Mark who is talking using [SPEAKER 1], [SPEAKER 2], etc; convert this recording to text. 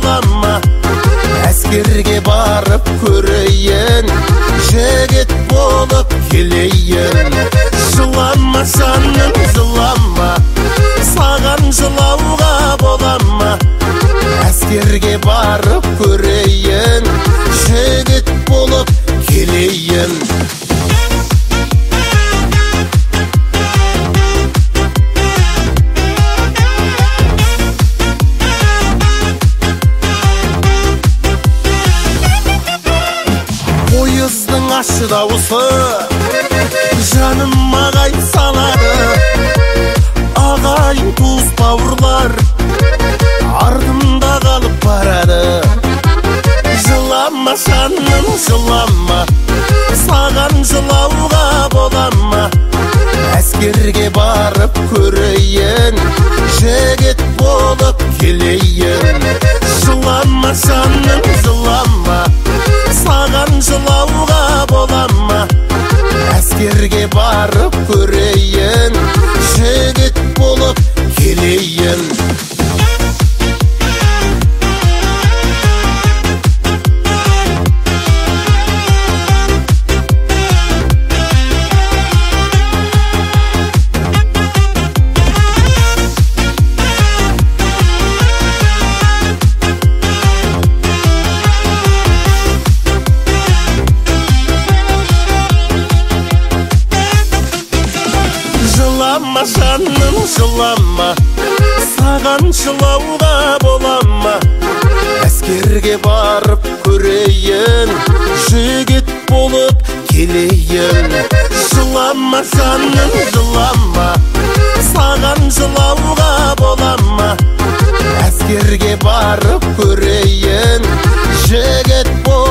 [SPEAKER 1] боламма, әскерге барып көрейін, жігіт болып келейін. Жылама жаным жылама, саған жылауға боламма, әскерге барып көрейін, жігіт болып келейін. Пойыздың ащы дауысы жаныма қайт салады. Ағайын туыс бауырлар артымда қалып барады. Жылама жаным жылама, саған жылауға боламма, әскерге барып көрейін, жігіт болып келейін. Жылама жаным жылама, саған жылауға боламма, әскерге барып көрейін, жігіт болып келейін. Жылама жаным жылама, саған жылауға боламма, әскерге барып көрейін, жігіт болып келейін. Жылама жаным жылама, саған жылауға боламма, әскерге барып көрейін, жігіт болып